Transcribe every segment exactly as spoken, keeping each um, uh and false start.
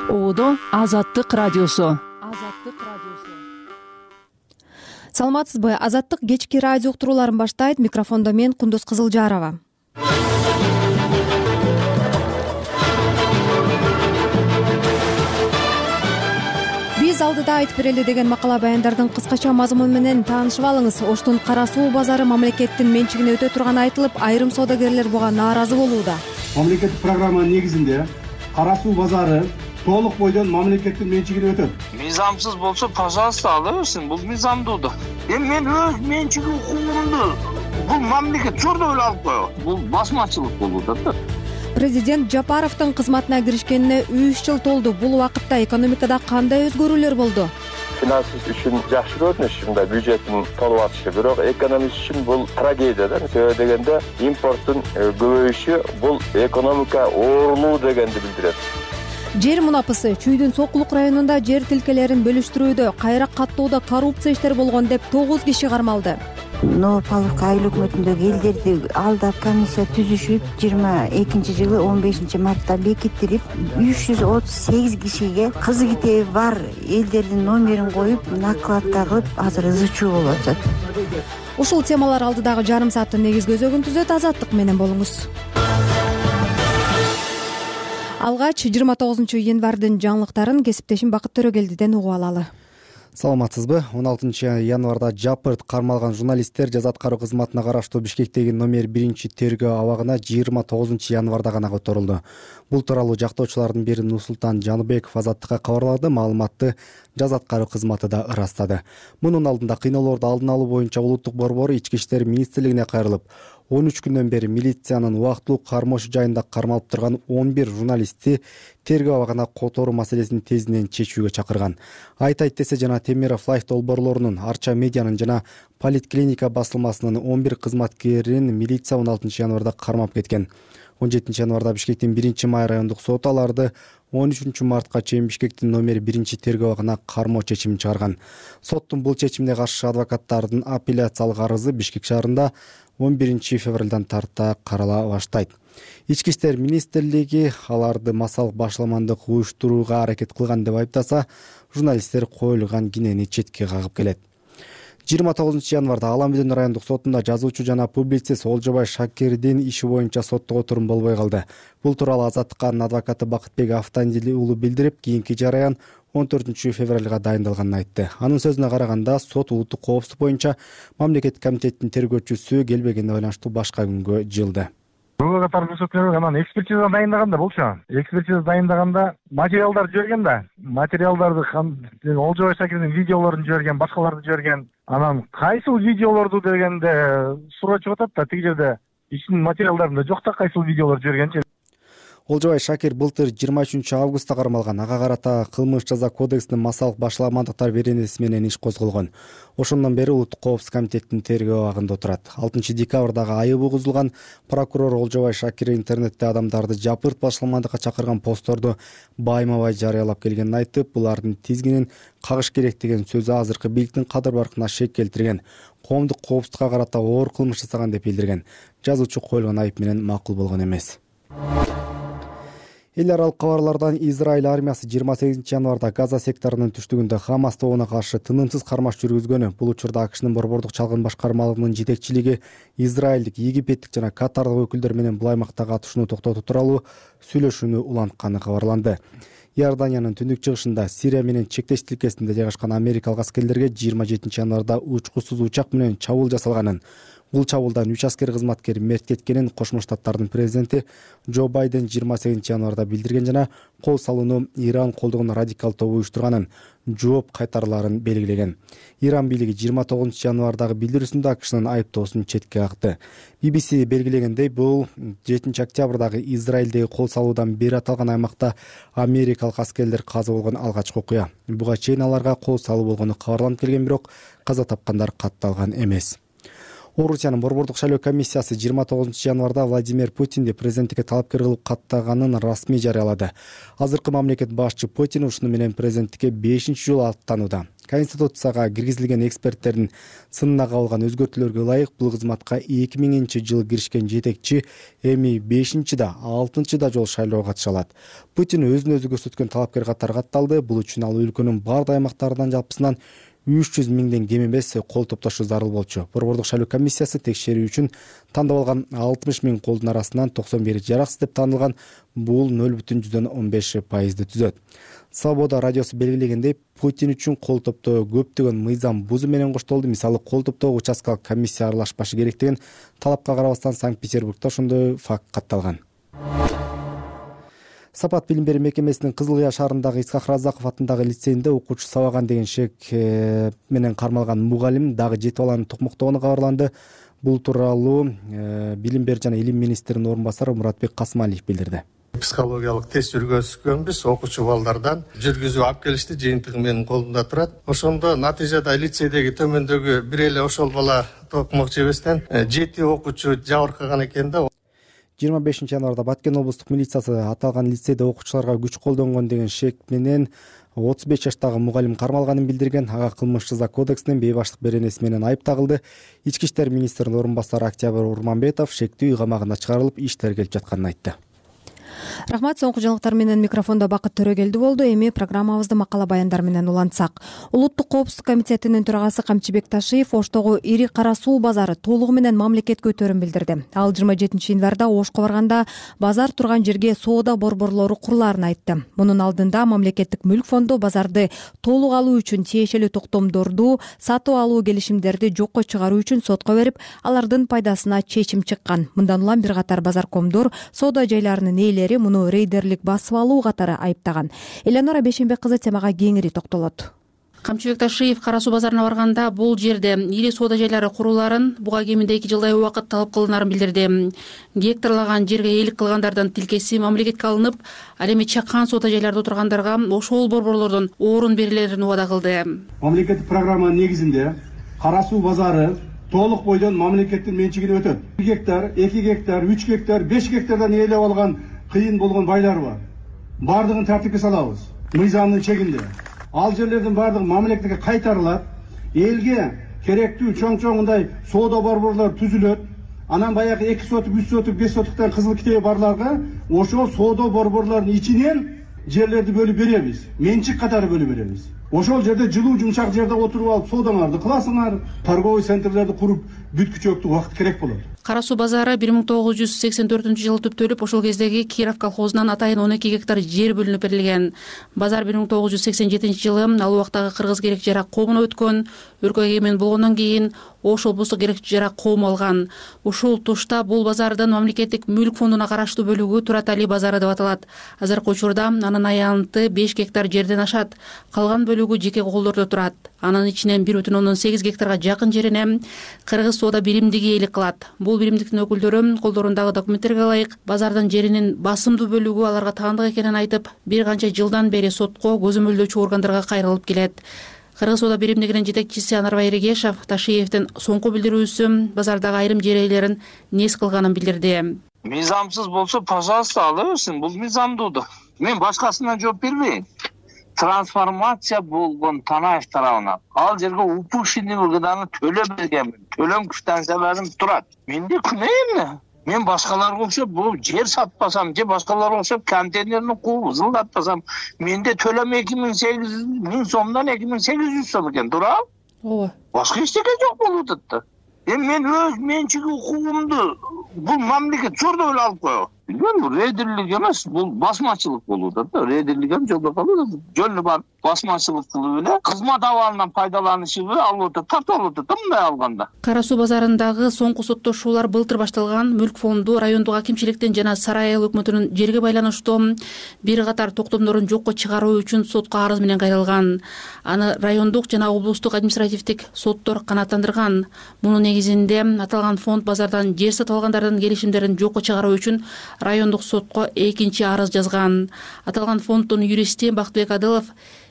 Оодо Азаттык радиосу. Азаттык радиосу. Саламатсызбы? Азаттык кечки радио уктурууларын баштайт. Микрофондо мен Кундуз Кызылжарова. Биз алдыда айтып берели деген макала баяндардын кыскача мазмуну менен таанышып алыңыз. Оштун Кара Суу базары мамлекеттин менчигине өтө турганы айтылып, айрым соодагерлер буга нааразы болууда. Мамлекеттик программанын негизинде Кара Суу базары толук бойдон мамлекеттин менчигине өтөт. Мыйзамсыз болсо, пожалуйста, ала берсин. Бул мыйзамдуу да. Эми мен өз менчиги укугумду бул мамлекет чордо эле алып коет. Бул басмачылык болуп атат. Президент Жапаровдун кызматына киришкенине үч жыл толду. Бул убакытта экономикада кандай өзгөрүүлөр болду? Финансист үчүн жакшы көрүнүш, ушундай бюджеттин толуп атышы, бирок экономист үчүн бул трагедия да. Себеби дегенде импорттун көбөйүшү бул экономика оорулуу дегенди билдирет. Жер мунапысы Чүйдүн Сокулук районунда жер тилкелерин бөлүштүрүүдө кайра каттоодо коррупция иштер болгон деп тогуз киши кармалды. Новопавловка айыл өкмөтүндөгү элдерди алдап комиссия түзүшүп, жыйырма экинчи жылы он бешинчи мартта бекиттирип, үч жүз отуз сегиз кишиге кызы китеби бар элдердин номерин коюп, накладка кылып, азыр ызы чуу болуп атат. Ушул темалар алдыдагы жарым сааттын негизги өзөгүн түзөт. Азаттык менен болуңуз. Алгач жыйырма тогузунчу январдын жаңылыктарын кесиптешим Бакыт Төрөгелдиден угуп алалы. Саламатсызбы? он алтынчы январда жапырт кармалган журналисттер жаза аткаруу кызматына караштуу Бишкектеги номер биринчи тергөө абагына жыйырма тогузунчу январда гана которулду. Бул тууралуу жактоочулардын бири Нурсултан Жаныбеков Азаттыкка кабарлады. Маалыматты жаза аткаруу кызматы да ырастады. Мунун алдында кыйноолорду алдын алуу боюнча улуттук борбору Ички иштер министрлигине кайрылып, он үч күндөн бери милициянын убактылуу кармошу жайында кармалып турган он бир журналистти тергөө абагына которуу маселесин тезинен чечүүгө чакырган. Айтайт десе жана Темиров Лайф долбоорлорунун, Арча медианын жана Политклиника басылмасынын он бир кызматкерин милиция он алтынчы январда кармап кеткен. он жетинчи январда Бишкектин биринчи май райондук соты аларды он үчүнчү мартка чейин Бишкектин номер биринчи тергөө абагына кармоо чечимин чыгарган. Соттун бул чечимине каршы адвокаттардын апелляциялык арызы Бишкек шаарында он биринчи февралдан тарта карала баштайт. Ички иштер министрлиги аларды массалык башаламандык уюштурууга аракет кылган деп айыптаса, журналисттер коюлган кинени четке кагып келет. жыйырма тогузунчу январда Аламбүдөн райондук сотунда жазуучу жана публицист Олжобай Шакирдин иши боюнча соттого отурум болбой калды. Бул тууралуу Азаттыктын адвокаты Бакытбек Автандили уулу билдирип, кийинки жараян он төртүнчү февралга дайындалганын айтты. Анын сөзүнө караганда, сот улуттук коопсуздук боюнча мамлекеттик комитеттин тергөөчүсү келбегенине байланыштуу башка күнгө жылды. Буга катар көрсөтүлгөн анан экспертиза дайындаганда болчу. Экспертиза дайындаганда материалдар жиберген да. Материалдарды Олжобай Шакирдин видеолорун жиберген, башкаларды жиберген. Анан кайсыл видеолорду дегенде сурачып атат да, тиги жерде ишин материалдарында жок да кайсыл видеолор жибергенчи. Олжобай Шакир былтыр жыйырма үчүнчү августта кармалган. Ага карата кылмыш жаза кодексинин массалык башаламандыктар беренеси менен иш козголгон. Ошондон бери улуттук коопсуздук комитетинин тергөө абагында отурат. алтынчы декабрдагы айыбы угузулган прокурор Олжобай Шакир интернетте адамдарды жапырт башаламандыкка чакырган постторду байма-бай жарыялап келгенин айтып, булардын тизгинин кагыш керек деген сөзү азыркы бийликтин кадыр баркына шек келтирген, коомдук коопсуздукка карата оор кылмыш жасаган деп билдирген. Жазуучу коюлган айып менен макул болгон эмес. Эл аралык кабарлардан Израиль армиясы жыйырма сегизинчи январда Газа секторунун түштүгүндө Хамас тобуна каршы тынымсыз кармаш жүргүзгөнү. Бул учурда АКШнын борбордук чалгын башкармалыгынын жетекчилиги Израилдик, Египеттик жана Катардык өкүлдөр менен бул аймакта катышууну токтотуу тууралуу сүйлөшүүнү улантканы кабарланды. Иорданиянын түндүк чыгышында Сирия менен чектеш тилкесинде жайгашкан америкалык аскерлерге жыйырма жетинчи январда учкусуз учак менен чабуул жасалганын, бул чабуулдан үч аскер кызматкер мерт кеткенин Кошмо Штаттардын президенти Джо Байден жыйырма сегизинчи январда билдирген жана кол салууну Иран колдогон радикал тобу уюштурганын, жооп кайтарыларын белгилеген. Иран бийлиги жыйырма тогузунчу январдагы билдирүүсүндө АКШнын айыптоосун четке какты. би би си белгилегендей, бул жетинчи октябрдагы Израилдеги кол салуудан бери аталган аймакта америкалык аскерлер каза болгон алгачкы окуя. Буга чейин аларга кол салуу болгону кабарланып келген, бирок каза тапкандар катталган эмес. Орусиянын Борбордук шайлоо комиссиясы жыйырма тогузунчу январда Владимир Путинди президенттикке талапкер кылып каттаганын расмий жарыялады. Азыркы мамлекет башчы Путин ушуну менен президенттикке бешинчи жолу аттанууда. Конституцияга киргизилген эксперттердин сынына кабылган өзгөртүүлөргө ылайык бул кызматка эки миңинчи жылы киришкен жетекчи эми бешинчи да алтынчы да жолу шайлоого катыша алат. Путин өзүн өзү көрсөткөн талапкер катары катталды. Бул үчүн ал өлкөнүн бардык аймактарынан жалпысынан үч жүз миңден кем эмес кол топтошу зарыл болчу. Борбордук шайлоо комиссиясы текшерүү үчүн тандап алган алтымыш миң колдун арасынан токсон бири жараксыз деп танылган. Бул нөл бүтүн жүздөн он беш пайызды түзөт. Свобода радиосу белгилегендей, Путин үчүн кол топтоо көптөгөн мыйзам бузуу менен коштолду. Мисалы, кол топтоо участкалык комиссия аралашпашы керек деген талапка карабастан Санкт-Петербургда ошондой факт катталган. Сапат билим берүү мекемесинин Кызыл Кыя шаарындагы Исхак Разаков атындагы лицейинде окуучу сабаган деген шек менен кармалган мугалим дагы жети баланы токмоктогону кабарланды. Бул тууралуу билим берүү жана илим министринин орун басары Муратбек Касмалиев билдирди. Психологиялык тест жүргүзгөнбүз, окуучу балдардан жүргүзүп алып келишти, жыйынтыгы менин колумда турат. Ошондо натыйжада лицейдеги төмөндөгү бир эле ошол бала токмок жебестен жети окуучу жабыркаган экен да. жыйырма бешинчи январда Баткен облустук милициясы аталган лицейде окуучуларга күч колдонгон деген шек менен отуз беш жаштагы мугалим кармалганын билдирген. Ага кылмыш жаза кодексинин бейбаштык беренеси менен айып тагылды. Ички иштер министринин орун басары Октябрь Урманбетов шектүү үй камагына чыгарылып, иш тергелип жатканын айтты. Рахмат, соңку жаңылыктар менен микрофондо Бакыт Төрөгелди болду. Эми программабызды макала баяндар менен улантсак. Улуттук коопсуздук комитетинин төрагасы Камчыбек Ташиев Оштогу ири кара суу базары толугу менен мамлекетке өтөрүн билдирди. Ал жыйырма жетинчи январда Ошко барганда базар турган жерге соода борборлору курулаарын айтты. Мунун алдында мамлекеттик мүлк фонду базарды толук алуу үчүн тиешелүү токтомдорду, сатып алуу келишимдерди жокко чыгаруу үчүн сотко берип, алардын пайдасына чечим чыккан. Мындан улам бир катар базаркомдор соода жайларынын ээлери муну рейдерлик басып алуу катары айыптаган. Эленора Бешенбек кызы темага кеңири токтолот. Камчыбек Ташиев кара суу базарына барганда бул жерде ири соода жайлары курулаарын буга кеминде эки жылдай убакыт талап кылынарын билдирди. Гектарлаган жерге ээлик кылгандардын тилкеси мамлекетке алынып, ал эми чакан соода жайларда отургандарга ошол борборлордон орун берилерин убада кылды. Мамлекеттик программа негизинде кара суу базары толук бойдон мамлекеттин менчигине өтөт. бир гектар, эки гектар, үч гектар, беш гектардан ээлеп алган кыйын болгон байлар бар. Бардыгын тартипке салабыз. Мыйзамдын чегинде. Ал жерлердин бардыгы мамлекетке кайтарылат. Элге керектүү чоң-чоң мындай соода борборлор түзүлөт. Анан баягы эки сотук, үч сотук, беш сотуктан кызыл китеби барларга ошол соода борборлордун ичинен жерлерди бөлүп беребиз. Менчик катары бөлүп беребиз. Ошол жерде жылуу жумшак жерде отуруп алып соодаңарды кыласыңар, торговый центрлерди куруп бүткүчөктү убакыт керек болот. Кара суу базары бир миң тогуз жүз сексен төртүнчү жылы түптөлүп, ошол кездеги Киров колхозунан атайын он эки гектар жер бөлүнүп берилген. Базар бир миң тогуз жүз сексен жетинчи жылы ал убактагы кыргыз керек жарак коомуна өткөн. Өлкөгө эмен болгондон кийин Ош облустук керек жарак коому алган. Ушул тушта бул базардын мамлекеттик мүлк фондуна караштуу бөлүгү Туратали базары деп аталат. Азыркы учурда анын аянты беш гектар жерден ашат. Калган бөлүгү жеке колдордо турат. Анын ичинен бир бүтүн ондон сегиз гектарга жакын жерине кыргыз соода биримдиги ээлик кылат. Бул биримдиктин өкүлдөрү колдорундагы документтерге ылайык базардын жеринин басымдуу бөлүгү аларга таандык экенин айтып, бир канча жылдан бери сотко көзөмөлдөөчү органдарга кайрылып келет. Кыргыз соода биримдигинин жетекчиси Анарбай Эрегешов Ташиевдин соңку билдирүүсү базардагы айрым жер ээлерин нес кылганын билдирди. Мыйзамсыз болсо, пожалуйста, ала берсин. Бул мыйзамдуу. Мен башкасына жооп бербейм. Трансформация болгон Танаев тарабынан ал жерге упущенный выгоданы төлөп берген. Төлөм квитанцияларым турат. Менде күнөө эмне? Мен башкаларга окшоп бул жер сатпасам, же башкаларга окшоп контейнерни кууп ызылдатпасам, менде төлөм эки миң сегиз жүз миң сомдон эки миң сегиз жүз сом экен, туурабы? Ооба. Башка эчтеке жок болуп атат. Эми мен өз менчик укугумду бул мамлекет жордо эле алып коёт. Бул рейдерлик эмес, бул басмачылык болуп атат да. Рейдерлик эми жолдо калып, жөнү бар басмачылык кылып эле кызмат абалынан пайдаланышыбы алып атат, тартып алып атат мындай алганда. Кара суу базарындагы соңку соттошуулар былтыр башталган. Мүлк фонду райондук акимчиликтен жана Сарай айыл өкмөтүнүн жерге байланыштуу бир катар токтомдорун жокко чыгаруу үчүн сотко арыз менен кайрылган. Аны райондук жана облустук административдик соттор канааттандырган. Мунун негизинде аталган фонд базардан жер сатып алгандардын келишимдерин жокко чыгаруу үчүн райондук сотко экинчи арыз жазган. Аталган фонддун юристи Бактыбек Адылов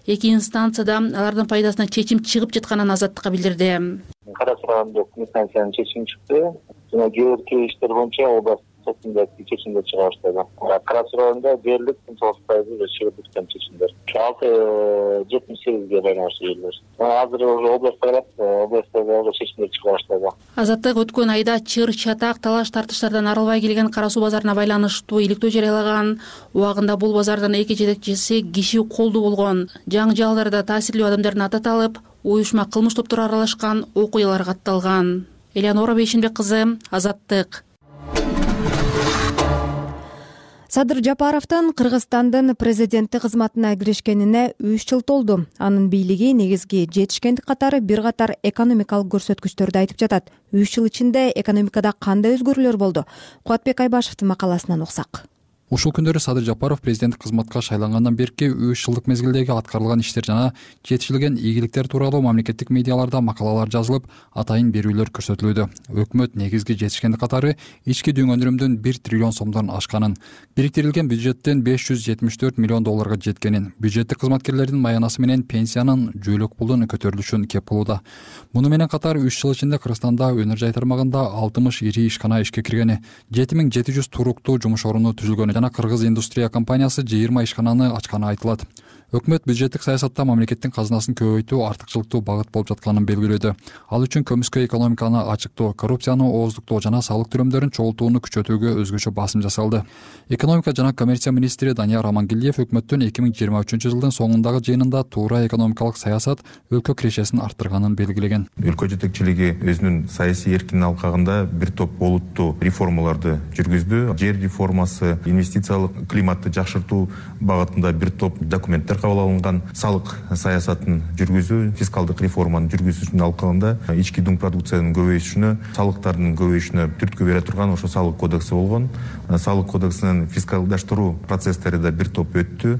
эки инстанцияда алардын пайдасына чечим чыгып жатканын Азаттыкка билдирди. Кара сураганда инстанциянын чечими чыкты. Жана кээ бир кейстер боюнча область сотунда чечимдер чыга баштады. Кара сураганда дээрлик толуктайбы чыгып жаткан чечимдер. алты жетимиш сегизге байланыштуу жерлер. Азыр уже областта барат, областта уже чечимдер чыга баштады. Азаттык өткөн айда чыр, чатак, талаш тартыштардан арылбай келген Кара суу базарына байланыштуу иликтөө жарыялаган. Убагында бул базардын эки жетекчиси киши колдуу болгон. Жаңжалдарда таасирлүү адамдардын аты аталып, уюшма кылмыш топтора аралашкан окуялар катталган. Элеонора Бейшенбек кызы, Азаттык. Садыр Жапаровдун Кыргызстандын президенти кызматына киришкенине үч жыл толду. Анын бийлиги негизги жетишкендик катары бир катар экономикалык көрсөткүчтөрдү айтып жатат. үч жыл ичинде экономикада кандай өзгөрүүлөр болду? Кубатбек Айбашевдин макаласынан уксак. Ушул күндөрү Садыр Жапаров президенттик кызматка шайлангандан берки үч жылдык мезгилдеги аткарылган иштер жана жетишилген ийгиликтер тууралуу мамлекеттик медиаларда макалалар жазылып, атайын берүүлөр көрсөтүлүүдө. Өкмөт негизги жетишкендик катары ички дүң өнүрүмдүн бир триллион сомдон ашканын, бириктирилген бюджеттин беш жүз жетимиш төрт миллион долларга жеткенин, бюджеттик кызматкерлердин маянасы менен пенсиянын жүүлөк пулдун көтөрүлүшүн кеп кылууда. Муну менен катар үч жыл ичинде Кыргызстанда өнөр жай тармагында алтымыш ири ишкана ишке киргени, жети миң жети жүз туруктуу жумуш орну түзүлгөнү жана Кыргыз индустрия компаниясы жыйырма ишкананы ачканы айтылат. Өкмөт бюджеттик саясатта мамлекеттин казынасын көбөйтүү артыкчылыктуу багыт болуп жатканын белгилөөдө. Ал үчүн көмүскө экономиканы ачыктоо, коррупцияны ооздуктоо жана салык төлөмдөрүн чогултууну күчөтүүгө өзгөчө басым жасалды. Экономика жана коммерция министри Данияр Амангелдиев өкмөттүн эки миң жыйырма үчүнчү жылдын соңундагы жыйынында туура экономикалык саясат өлкө кирешесин арттырганын белгилеген. Өлкө жетекчилиги өзүнүн саясий эркиндин алкагында бир топ олуттуу реформаларды жүргүздү. Жер реформасы, инвестициялык климатты жакшыртуу багытында бир топ документтер кабыл алынган, салык саясатын жүргүзүү, фискалдык реформаны жүргүзүүнүн алкагында ички дүң продукциянын көбөйүшүнө, салыктардын көбөйүшүнө түрткү бере турган ошо салык кодекси болгон. Салык кодексинин фискалдаштыруу процесстери да бир топ өттү.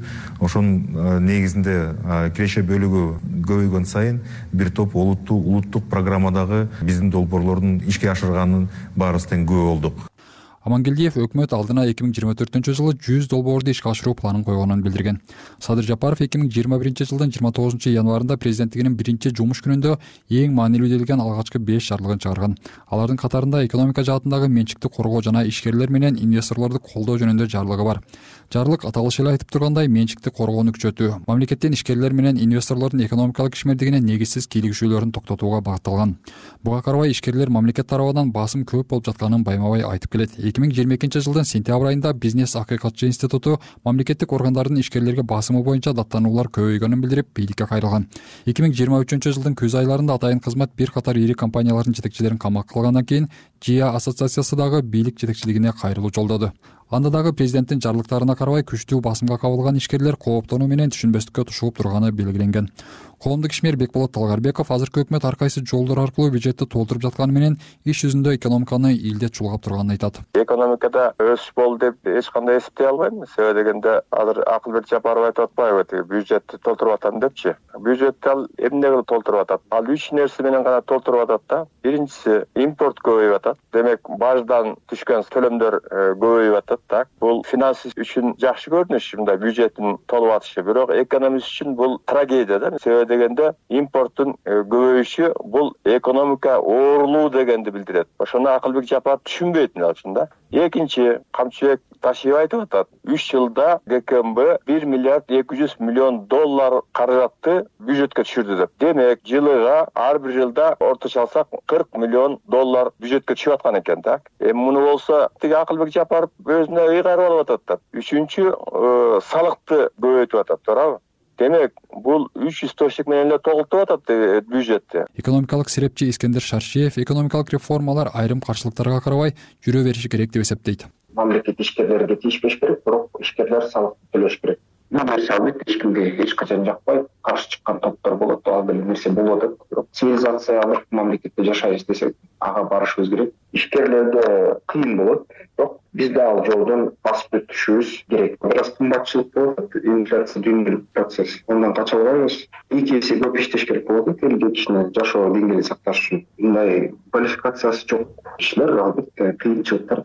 Ошонун негизинде киреше бөлүгү көбөйгөн сайын бир топ олуттуу улуттук программадагы биздин долбоорлордун ишке ашырганын баарыбыздан күбө болдук. Амангелдиев өкмөт алдына эки миң жыйырма төртүнчү жылы жүз долбоорду ишке ашыруу планын койгонун билдирген. Садыр Жапаров эки миң жыйырма биринчи жылдын жыйырма тогузунчу январында президенттигинин биринчи жумуш күнүндө эң маанилүү делген алгачкы беш жарлыгын чыгарган. Алардын катарында экономика жаатындагы менчикти коргоо жана ишкерлер менен инвесторлорду колдоо жөнүндө жарлыгы бар. Жарлык аталышы эле айтып тургандай менчикти коргоону күчөтүү, мамлекеттин ишкерлер менен инвесторлордун экономикалык ишмердигине негизсиз кийлигишүүлөрүн токтотууга багытталган. Буга карабай ишкерлер мамлекет тарабынан басым көп болуп жатканын байма-бай айтып келет. эки миң жыйырма экинчи жылдын сентябрь айында Бизнес акыйкатчы институту мамлекеттик органдардын ишкерлерге басымы боюнча даттануулар көбөйгөнүн билдирип, бийликке кайрылган. эки миң жыйырма үчүнчү жылдын күз айларында атайын кызмат бир катар ири компаниялардын жетекчилерин камакка алгандан кийин ЖИА ассоциациясы дагы бийлик жетекчилигине кайрылуу жолдоду. Анда дагы президенттин жарлыктарына карабай күчтүү басымга кабылган ишкерлер кооптонуу менен түшүнбөстүккө тушуп турганы белгиленген. Коомдук ишмер Бекболот Талгарбеков азыркы өкмөт ар кайсы жолдор аркылуу бюджетти толтуруп жатканы менен иш жүзүндө экономиканы илдет чулгап турганын айтат. Экономикада өсүш болду деп эч кандай эсептей албайм. Себеби дегенде азыр Акылбек Жапаров айтып атпайбы, бюджетти толтуруп атам депчи. Бюджетти ал эмне кылып толтуруп атат? Ал үч нерсе менен гана толтуруп атат да. Биринчиси импорт көбөйүп атат. Демек баждан түшкөн төлөмдөр көбөйүп атат. Так, бул финансы үчүн жакшы көрүнүш, мындай бюджеттин толуп атышы. Бирок экономист үчүн бул трагедия да. Себеби дегенде импорттун көбөйүшү бул экономика оорулуу дегенди билдирет. Ошону Акылбек Жапаров түшүнбөйт мына ушунда. Экинчи, Камчыбек Ташиев айтып атат. үч жылда ГКМБ бир миллиард эки жүз миллион доллар каражатты бюджетке түшүрдү деп. Демек, жылыга ар бир жылда орточо алсак кырк миллион доллар бюджетке түшүп аткан экен, так. Эми муну болсо тиги Акылбек Жапаров өзүнө үй кайрып алып атат да. Үчүнчү, салыкты көбөйтүп атат, туурабы? Демек, бул үч источник менен эле толтуруп атат бюджетти. Экономикалык серепчи Искендер Шаршиев экономикалык реформалар айрым каршылыктарга карабай жүрө бериши керек деп эсептейт. Мамлекет ишкерлерге тийишпеш керек, бирок ишкерлер салык төлөш керек. Бул нерсе албетте эч кимге эч качан жакпайт. Каршы чыккан топтор болот, ал деле нерсе болуп атат. Бирок цивилизациялык мамлекетте жашайбыз десек, ага барышыбыз керек. Ишкерлерде кыйын болот, бирок биз да ал жолдон басып өтүшүбүз керек. Бир аз кымбатчылык болот, инфляция дүйнөлүк процесс. Ондан кача албайбыз. Эки эсе көп иштеш керек болот, элге кишинин жашоо деңгээлин сакташ үчүн. Мындай квалификациясы жок кишилер албетте кыйынчылыктар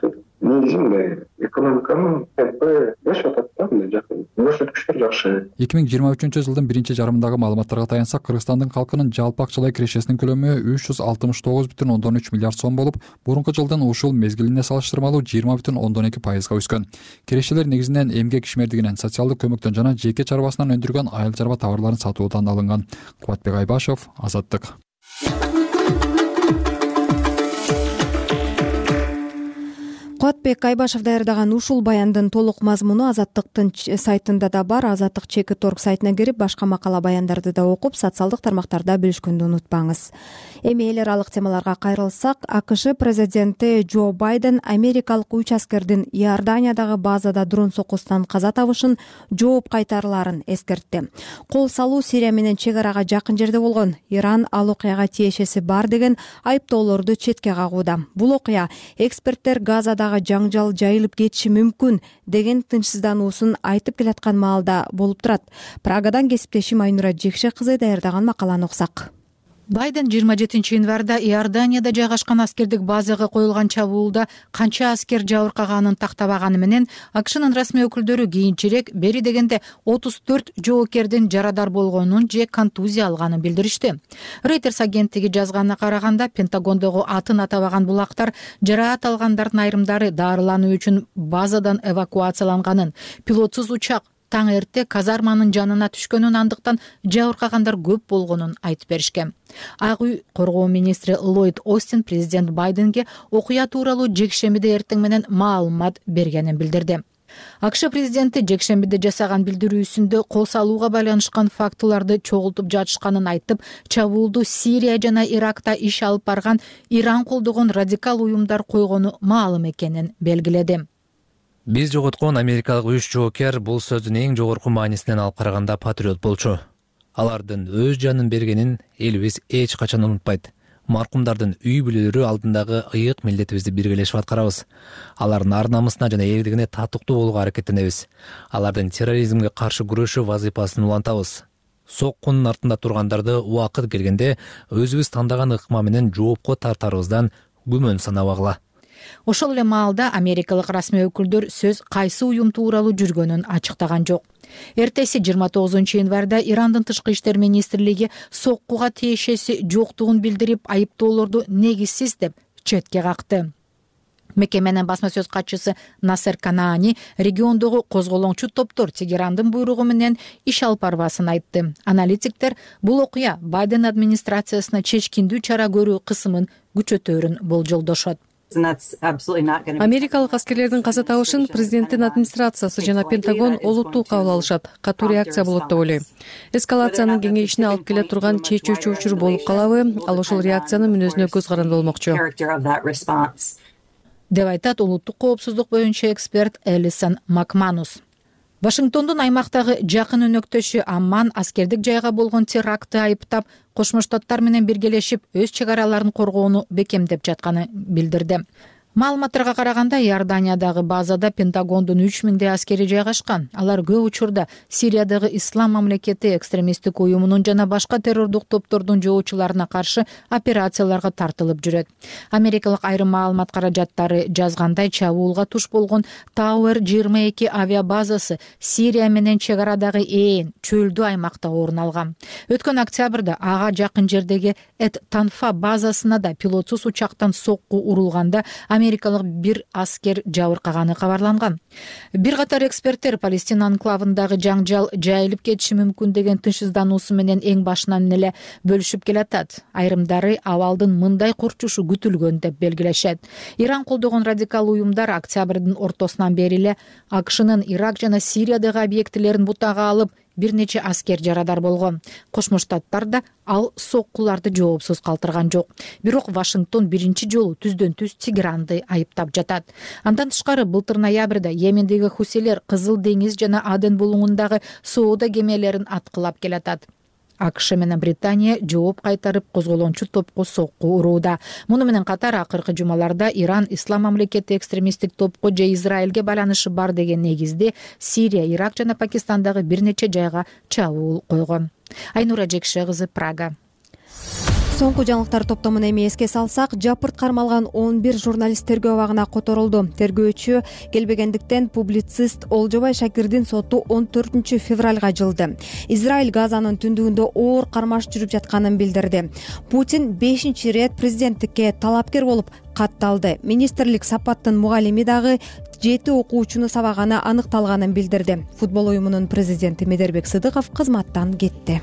негизинде экономиканын темпи өсүп атат да, мындай жакын көрсөткүчтөр жакшы. эки миң жыйырма үчүнчү жылдын биринчи жарымындагы маалыматтарга таянсак, Кыргызстандын халкынын жалпак жылай кирешесинин көлөмү үч жүз алтымыш тогуз бүтүн ондон үч миллиард сом болуп, мурунку жылдын ушул мезгилине салыштырмалуу жыйырма бүтүн ондон эки пайызга өскөн. Кирешелер негизинен эмгек ишмердигинен, социалдык көмөктөн жана жеке чарбасынан өндүргөн айыл чарба товарларын сатуудан алынган. Кубатбек Айбашев, Азаттык. Кубатбек Айбашев даярдаган ушул баяндын толук мазмуну Азаттыктын сайтында да бар. Азаттык чеки торг сайтына кирип, башка макала баяндарды да окуп, социалдык тармактарда билишкөндү унутпаңыз. Эми эл аралык темаларга кайрылсак, АКШ президенти Джо Байден америкалык үч аскердин Иорданиядагы базада дрон соккусунан каза табышын жооп кайтарыларын эскертти. Кол салуу Сирия менен чек арага жакын жерде болгон. Иран ал окуяга тиешеси бар деген айыптоолорду четке кагууда. Бул окуя эксперттер Газадагы жаңжал жайылып кетиши мүмкүн деген тынчсыздануусун айтып келаткан маалда болуп турат. Прагадан кесиптешим Айнура Жекше кызы даярдаган макаланы окусак. Байден жыйырма жетинчи январда Иорданияда жайгашкан аскердик базага коюлган чабуулда канча аскер жабыркаганын тактабаганы менен АКШнын расмий өкүлдөрү кийинчерээк бери дегенде отуз төрт жоокердин жарадар болгонун же контузия алганын билдиришти. Reuters агенттиги жазганына караганда, Пентагондогу атын атабаган булактар жараат алгандардын айрымдары дарылануу үчүн базадан эвакуацияланганын, пилотсуз учак таң эрте казарманын жанына түшкөнүн, андыктан жабыркагандар көп болгонун айтып беришкен. Ак үй коргоо министри Ллойд Остин президент Байденге окуя тууралуу жекшембиде эртең менен маалымат бергенин билдирди. АКШ президенти жекшембиде жасаган билдирүүсүндө кол салууга байланышкан фактыларды чогултуп жатышканын айтып, чабуулду Сирия жана Иракта иш алып барган Иран колдогон радикал уюмдар койгону маалым экенин белгиледи. Биз жоготкон америкалык үч жоокер бул сөздүн эң жогорку маанисинен алып караганда патриот болчу. Алардын өз жанын бергенин элибиз эч качан унутпайт. Маркумдардын үй бүлөлөрү алдындагы ыйык милдетибизди биргелешип аткарабыз. Алардын ар намысына жана элдигине татыктуу болууга аракеттенебиз. Алардын терроризмге каршы күрөшүү вазыйпасын улантабыз. Соккунун артында тургандарды убакыт келгенде өзүбүз тандаган ыкма менен жоопко тартарыбыздан күмөн санабагыла. Ошол эле маалда америкалык расмий өкүлдөр сөз кайсы уюм тууралуу жүргөнүн ачыктаган жок. Эртеси жыйырма тогузунчу январда Ирандын тышкы иштер министрлиги соккуга тиешеси жоктугун билдирип, айыптоолорду негизсиз деп четке какты. Мекеменин басма сөз катчысы Насер Канаани региондогу козголоңчу топтор Тегерандын буйругу менен иш алып барбасын айтты. Аналитиктер бул окуя Байден администрациясына чечкиндүү чара көрүү кысымын күчөтөөрүн болжолдошот. Америкалык аскерлердин каза табышын президенттин администрациясы жана Пентагон олуттуу кабыл алышат. Катуу реакция болот деп ойлойм. Эскалациянын кеңейишине алып келе турган чечүүчү учур болуп калабы? Ал ошол реакциянын мүнөзүнө көз каранды болмокчу, деп айтат улуттук коопсуздук боюнча эксперт Элисон Макманус. Вашингтондун аймактагы жакын өнөктөшү Амман аскердик жайга болгон терактты айыптап, Кошмо Штаттар менен биргелешип өз чек араларын коргоону бекемдеп жатканын билдирди. Маалыматтарга караганда, Иорданиядагы базада Пентагондун үч миңдей аскери жайгашкан. Алар көп учурда Сириядагы Ислам мамлекети экстремисттик уюмунун жана башка террордук топтордун жоочуларына каршы операцияларга тартылып жүрөт. Америкалык айрым маалымат каражаттары жазгандай, чабуулга туш болгон Тауэр жыйырма эки авиабазасы Сирия менен чек арадагы ээн чөлдүү аймакта орун алган. Өткөн октябрда ага жакын жердеги Эт Танфа базасына да пилотсуз учактан сокку урулганда америкалык бир аскер жабыркаганы кабарланган. Бир катар эксперттер Палестина анклавындагы жаңжал жайылып кетиши мүмкүн деген тынчсыздануусу менен эң башынан эле бөлүшүп келатат. Айрымдары абалдын мындай курчушу күтүлгөн деп белгилешет. Иран колдогон радикал уюмдар октябрдын ортосунан бери эле АКШнын Ирак жана Сириядагы объектилерин бутага алып, бир нече аскер жарадар болгон. Кошмо Штаттар да ал соккуларды жоопсуз калтырган жок. Бирок Вашингтон биринчи жолу түздөн түз Тегеранды айыптап жатат. Андан тышкары былтыр ноябрда Йемендеги хусилер Кызыл деңиз жана Аден булуңундагы соода кемелерин аткылап келатат. АКШ менен Британия жооп кайтарып козголоңчу топко сокку урууда. Муну менен катар акыркы жумаларда Иран Ислам мамлекети экстремисттик топко же Израилге байланышы бар деген негизде Сирия, Ирак жана Пакистандагы бир нече жайга чабуул койгон. Айнура Жекше кызы, Прага. Соңку жаңылыктар топтомун эми эске салсак, жапырт кармалган он бир журналист тергөө абагына которулду. Тергөөчү келбегендиктен публицист Олжобай Шакирдин соту он төртүнчү февралга жылды. Израиль Газанын түндүгүндө оор кармаш жүрүп жатканын билдирди. Путин бешинчи ирет президенттикке талапкер болуп катталды. Министрлик Сапаттын мугалими дагы жети окуучуну сабаганы аныкталганын билдирди. Футбол уюмунун президенти Медербек Сыдыков кызматтан кетти.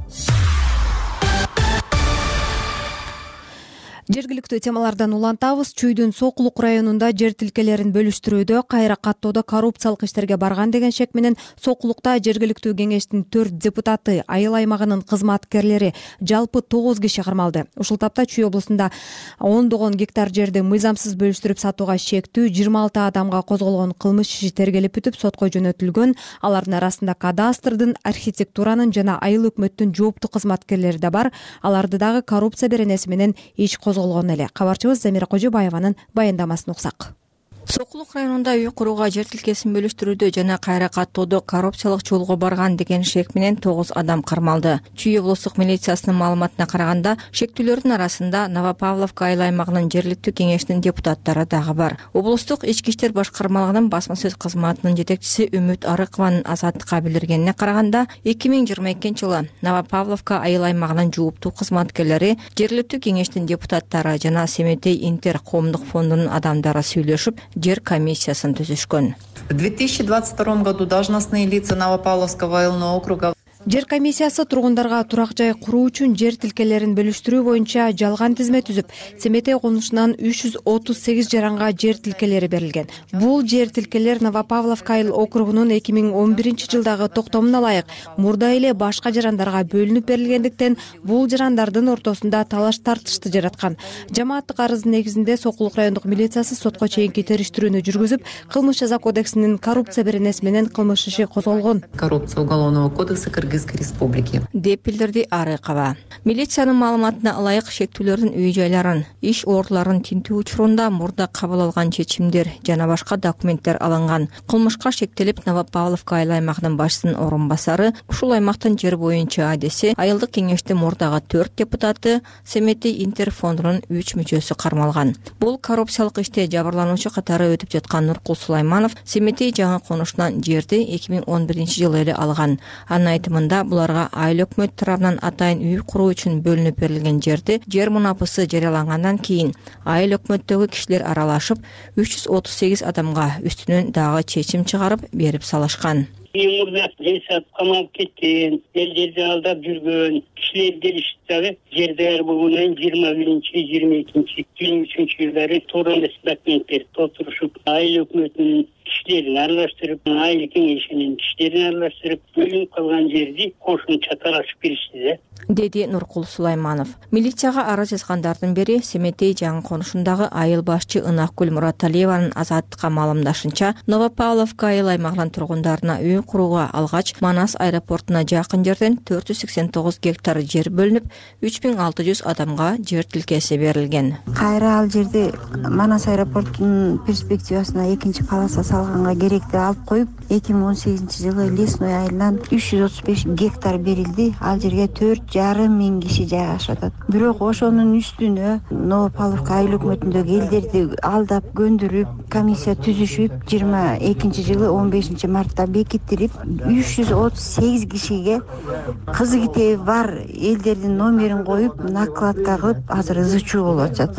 Жергиликтүү темалардан улантабыз. Чүйдүн Сокулук районунда жер тилкелерин бөлүштүрүүдө, кайра каттоодо коррупциялык иштерге барган деген шек менен Сокулукта жергиликтүү кеңештин төрт депутаты, айыл аймагынын кызматкерлери жалпы тогуз киши кармалды. Ушул тапта Чүй облусунда ондогон гектар жерди мыйзамсыз бөлүштүрүп сатууга шектүү жыйырма алты адамга козголгон кылмыш иши тергелип бүтүп, сотко жөнөтүлгөн. Алардын арасында кадастрдын, архитектуранын жана айыл өкмөттүн жооптуу кызматкерлери да бар. Аларды дагы коррупция беренеси менен иш козголгон эле. Кабарчыбыз Замира Кожобаеванын баяндамасын уксак. Сокулук районунда үй курууга жер тилкесин бөлүштүрүүдө жана кайра каттоодо коррупциялык чогулго барган деген шек менен тогуз адам кармалды. Чүй облустук милициясынын маалыматына караганда, шектүүлөрдүн арасында Новопавловка айыл аймагынын жергиликтүү кеңешинин депутаттары дагы бар. Облустук ички иштер башкармалыгынын басма сөз кызматынын жетекчиси Үмүт Арыкованын Азаттыкка билдиргенине караганда, эки миң жыйырма экинчи жылы Новопавловка айыл аймагынын жооптуу кызматкерлери, жергиликтүү кеңештин депутаттары жана Семетей Интер коомдук фондунун адамдары сүйлөшүп, жер комиссиясын түзүшкөн. В две тысячи двадцать втором году должностные лица Новопавловского айылного округа Жер комиссиясы тургундарга турак жай куруу үчүн жер тилкелерин бөлүштүрүү боюнча жалган тизме түзүп, Семетей конушунан үч жүз отуз сегиз жаранга жер тилкелери берилген. Бул жер тилкелер Новопавловка айыл округунун эки миң он биринчи жылдагы токтомуна ылайык мурда эле башка жарандарга бөлүнүп берилгендиктен, бул жарандардын ортосунда талаш тартышты жараткан. Жамааттык арыздын негизинде Сокулук райондук милициясы сотко чейинки териштирүүнү жүргүзүп, кылмыш жаза кодексинин коррупция беренеси менен кылмыш иши козголгон. Коррупция уголовного кодекса Республики. Деп билдирди Арыкова. Милициянын маалыматына ылайык, шектүүлөрдүн үй жайларын, иш орларын тинтүү учурунда мурда кабыл алган чечимдер жана башка документтер алынган. Кылмышка шектелип Новопавловка айыл аймагынын башчысынын орун басары, ушул аймактын жер боюнча адеси, айылдык кеңештин мурдагы төрт депутаты, Семетей Интер фондунун үч мүчөсү кармалган. Бул коррупциялык иште жабырлануучу катары өтүп жаткан Нуркул Сулайманов Семетей жаңы конушунан жерди эки миң он биринчи жылы эле алган. Анын айтымында буларга айыл өкмөт тарабынан атайын үй куруу үчүн бөлүнүп берилген жерди жер мунапысы жарыялангандан кийин айыл өкмөттөгү кишилер аралашып, үч жүз отуз сегиз адамга үстүнөн дагы чечим чыгарып берип салышкан. Мурда жер камалып кеткен, эл жерди алдап жүргөн кишилер келишип дагы жердер болгондон жыйырма биринчи, жыйырма экинчи, жыйырма үчүнчү жылдары туура эмес документтер толтурушуп, айыл өкмөтүнүн кишилерин аралаштырып, айыл кеңешинин кишилерин аралаштырып, бөлүнүп калган жерди кошумча талашып беришти да. Деди Нуркул Сулайманов. Милицияга арыз жазгандардын бири Семетей жаңы конушундагы айыл башчы Ынакгүл Мураталиеванын Азаттыкка маалымдашынча, Новопавловка айыл аймагынын тургундарына үй курууга алгач Манас аэропортуна жакын жерден төрт жүз сексен тогуз гектар жер бөлүнүп, үч миң алты жүз адамга жер тилкеси берилген. Кайра ал жерди Манас аэропортунун перспективасына экинчи полоса салганга керекти алып коюп, эки миң он сегизинчи жылы Лесной айылынан үч жүз отуз беш гектар берилди. Ал жерге төрт жарым миң киши жайгашып атат. Бирок ошонун үстүнө Новопавловка айыл өкмөтүндөгү элдерди алдап, көндүрүп, комиссия түзүшүп, жыйырма экинчи жылы он бешинчи мартта бекиттирип, үч жүз отуз сегиз кишиге кызы китеби бар элдердин номерин коюп, накладка кылып, азыр ызы-чуу болуп атат.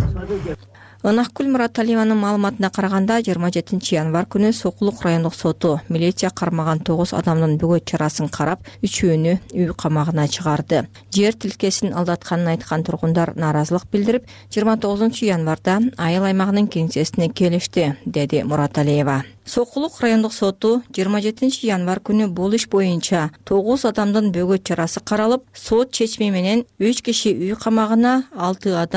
Ынакгүл Мураталиеванын маалыматына караганда, жыйырма жетинчи январь күнү Сокулук райондук соту милиция кармаган тогуз адамдын бөгөт чарасын карап, үчөөнү үй камагына чыгарды. Жер тилкесин алдатканын айткан тургундар нааразылык билдирип, жыйырма тогузунчу январда айыл аймагынын кеңсесине келишти, деди Мураталиева. Сокулук райондук соту жыйырма жетинчи январь күнү бул иш боюнча тогуз адамдын бөгөт чарасы каралып, сот чечими менен үч киши үй камагына, алты адам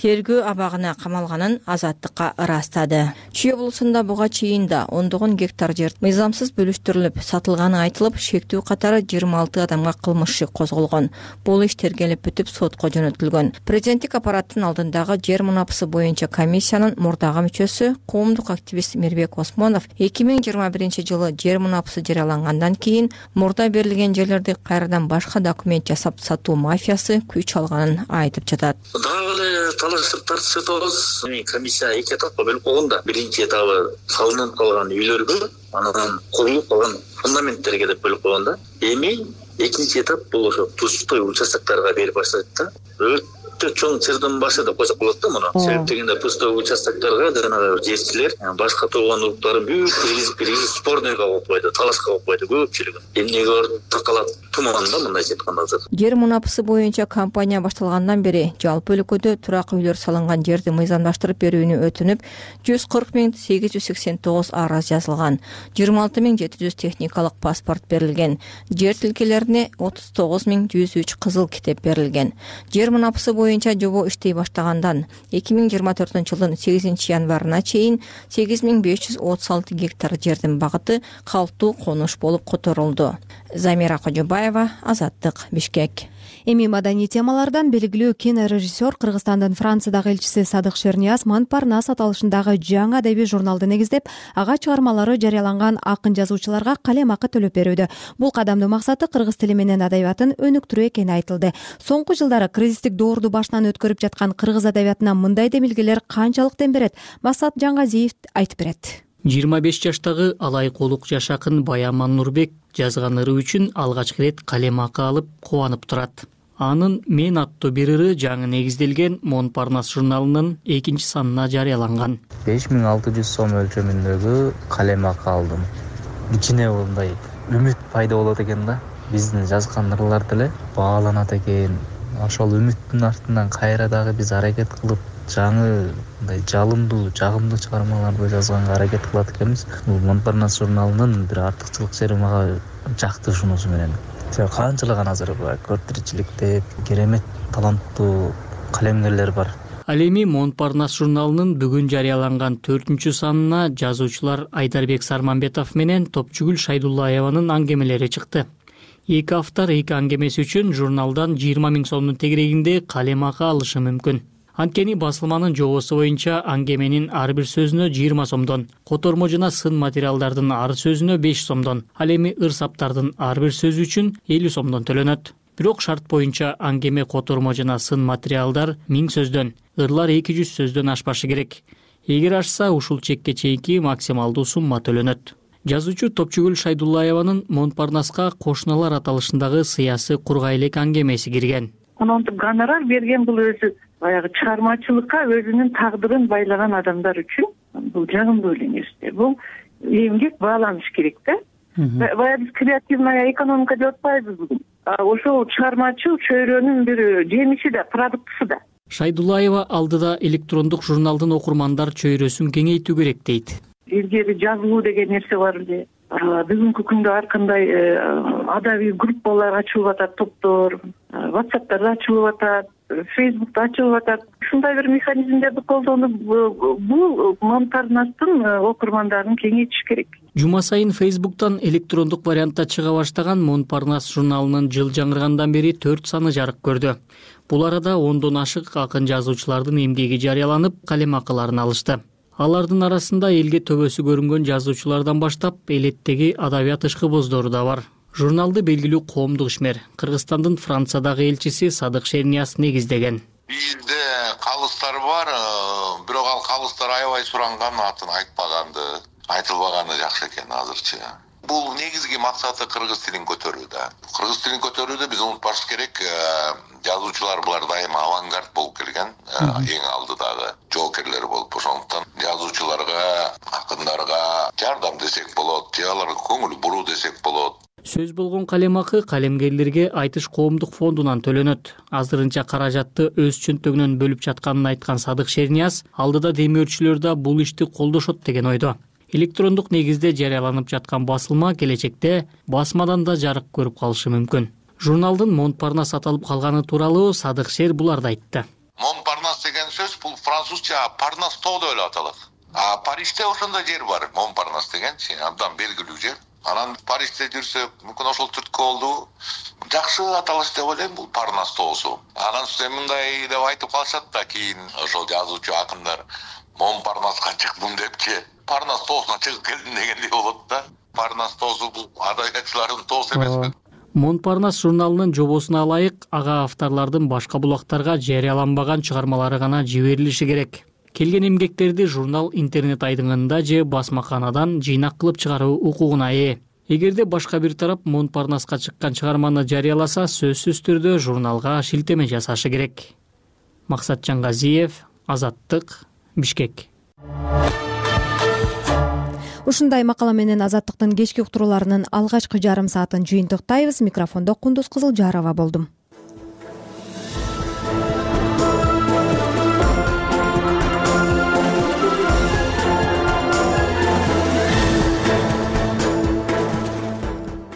тергөө абагына камалганын Азаттыкка ырастады. Чүй облусунда буга чейин да ондогон гектар жер мыйзамсыз бөлүштүрүлүп сатылганы айтылып, шектүү катары жыйырма алты адамга кылмыш иши козголгон. Бул иш тергелип бүтүп сотко жөнөтүлгөн. Президенттик аппараттын алдындагы жер мунапысы боюнча комиссиянын мурдагы мүчөсү, коомдук активист Мирбек Осмонов эки миң жыйырма биринчи жылы жер мунапысы жарыялангандан кийин мурда берилген жерлерди кайрадан башка документ жасап сатуу мафиясы күч алганын айтып жатат. Дагы эле талаштырып тартышып атабыз. Комиссия эки этапка бөлүп койгон да. Биринчи этабы салынып калган үйлөргө, анан курулуп калган фундаменттерге деп бөлүп койгон да. Эми экинчи этап бул ошо пустой участокторго берип баштайт да. Өтө чоң чырдын башы деп койсок болот да муну. Себеп дегенде пустой участокторго жанагы жерчилер башка тууган уруктарын бүт киргизип киргизип спорныйга коюп койду, талашка коюп койду көпчүлүгүн. Эмнеге такалат туман да мындайча айтканда азыр. Жер мунапысы боюнча кампания башталгандан бери жалпы өлкөдө турак үйлөр салынган жерди мыйзамдаштырып берүүнү өтүнүп, жүз кырк миң сегиз жүз сексен тогуз арыз жазылган. жыйырма алты миң жети жүз техникалык паспорт берилген. Жер тилкелерине отуз тогуз миң жүз үч кызыл китеп берилген. Жер мунапысы боюнча жобо иштей баштагандан эки миң жыйырма төртүнчү жылдын сегизинчи январына чейин сегиз миң беш жүз отуз алты гектар жердин багыты калктуу конуш болуп которулду. Замира Кожобаева, Азаттык, Бишкек. Эми маданий темалардан белгилүү кинорежиссер Кыргызстандын Франциядагы элчиси Садык Шернияз Монпарнас аталышындагы жаңы адабий журналды негиздеп, ага чыгармалары жарыяланган акын жазуучуларга калем акы төлөп берүүдө. Бул кадамдын максаты кыргыз тили менен адабиятын өнүктүрүү экени айтылды. Соңку жылдары кризистик доорду башынан өткөрүп жаткан кыргыз адабиятына мындай демилгелер канчалык дем берет? Масат Жаңгазиев айтып берет. жыйырма беш жаштагы алайкулук жаш акын Баяман Нурбек жазган ыры үчүн алгачкы ирет калем акы алып кубанып турат. Анын Мен аттуу бир ыры жаңы негизделген Монпарнас журналынын экинчи санына жарыяланган. беш миң алты жүз сом өлчөмүндөгү калем акы алдым. Ичине мындай үмүт пайда болот экен да. Биздин жазган ырлар деле бааланат экен. Ошол үмүттүн артынан кайра дагы биз аракет кылып жаңы мындай жалындуу, жагымдуу чыгармаларды жазганга аракет кылат экенбиз. Бул Монпарнас журналынын бир артыкчылык жери мага жакты ушунусу менен. Канчалаган азыр көртүрүчүлүктө керемет таланттуу калемгерлер бар. Ал эми Монпарнас журналынын бүгүн жарыяланган төртүнчү санына жазуучулар Айдарбек Сарманбетов менен Топчугүл Шайдуллаеванын аңгемелери чыкты. Эки автор эки аңгемеси үчүн журналдан жыйырма миң сомдун тегерегинде калем акы алышы мүмкүн. Анткени басылманын жобосу боюнча аңгеменин ар бир сөзүнө жыйырма сомдон, котормо жана сын материалдардын ар сөзүнө беш сомдон, ал эми ыр саптардын ар бир сөзү үчүн элүү сомдон төлөнөт. Бирок шарт боюнча аңгеме, котормо жана сын материалдар миң сөздөн, ырлар эки жүз сөздөн ашпашы керек. Эгер ашса, ушул чекке чейинки максималдуу сумма төлөнөт. Жазуучу Топчугүл Шайдуллаеванын Монпарнаска кошуналар аталышындагы сыясы кургайлык аңгемеси кирген. Онтип гонорар берген бул өзү баягы чыгармачылыкка өзүнүн тагдырын байлаган адамдар үчүн бул жагымдуу эле нерсе. Бул эмгек бааланыш керек да. Баягы биз креативная экономика деп атпайбыз бүгүн. Ошол чыгармачыл чөйрөнүн бир жемиши да, продуктусу да. Шайдуллаева алдыда электрондук журналдын окурмандар чөйрөсүн кеңейтүү керек дейт. Илгери жазуу деген нерсе бар эле. Бүгүнкү күндө ар кандай адабий группалар ачылып атат, топтор, WhatsApp'тарда ачылып атат, Facebook'та ачылып атат. Ушундай бир механизмдерди колдонуп, бул Монпарнастын окурмандарын кеңейтиш керек. Жума сайын Facebook'тан электрондук вариантта чыга баштаган Монпарнас журналынын жыл жаңыргандан бери төрт саны жарык көрдү. Бул арада ондон ашык акын жазуучулардын эмгеги жарыяланып, калем акыларын алышты. Алардын арасында элге төбөсү көрүнгөн жазуучулардан баштап элеттеги адабият ышкыбоздору да бар. Журналды белгилүү коомдук ишмер, Кыргызстандын Франциядагы элчиси Садык Шернияз негиздеген. Бизде калыстар бар, бирок ал калыстар аябай суранган, атын айтпаганды, айтылбаганы жакшы экен азырчы. Бул негизги максаты кыргыз тилин көтөрүүдө. Кыргыз тилин көтөрүүдө биз унутпаш керек, жазуучулар булар дайыма авангард болуп келген, эң алдыдагы жоокерлер болуп, ошондуктан жазуучуларга, акындарга жардам десек болот, же аларга көңүл буруу десек болот. Сөз болгон калем акы калемгерлерге Айтыш коомдук фондунан төлөнөт. Азырынча каражатты өз чөнтөгүнөн бөлүп жатканын айткан Садык Шернияз алдыда демөөрчүлөр да бул ишти колдошот деген ойдо. Электрондук негизде жарыяланып жаткан басылма келечекте басмадан да жарык көрүп калышы мүмкүн. Журналдын Монпарнас аталып калганы тууралуу Садык Шер буларды айтты. Монпарнас деген сөз бул французча парнастоо деп эле аталат. А Парижде ошондой жер бар, Монпарнас дегенчи, абдан белгилүү жер. Анан Парижде жүрсөк, мүмкүн ошол түрткү болду. Жакшы аталыш деп ойлойм бул Парнас тоосу. Анан үстүнө мындай деп айтып калышат да кийин ошол жазуучу акындар Монпарнаска чыктым депчи. Парнас тоосуна чыгып келдим дегендей болот да. Парнас тоосу бул адабиятчылардын тоосу эмеспи? Монпарнас журналынын жобосуна ылайык ага авторлордун башка булактарга жарыяланбаган чыгармалары гана жиберилиши керек. Келген эмгектерди журнал интернет айдыңында же басмаканадан жыйнак кылып чыгаруу укугуна ээ. Эгерде башка бир тарап Монпарнаска чыккан чыгарманы жарыяласа, сөзсүз түрдө журналга шилтеме жасашы керек. Максатжан Газиев, Азаттык, Бишкек. Ушундай макала менен Азаттыктын кечки уктурууларынын алгачкы жарым саатын жыйынтыктайбыз. Микрофондо Кундуз Кызылжарова болдум.